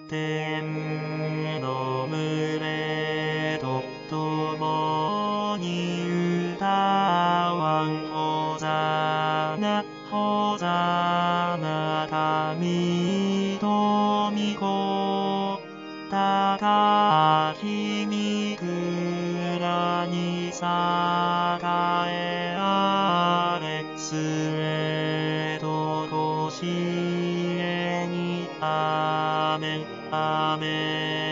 天の群れと共に歌わんほざな神と御子高き御蔵に栄えあれすれとこしえにアーメンアーメン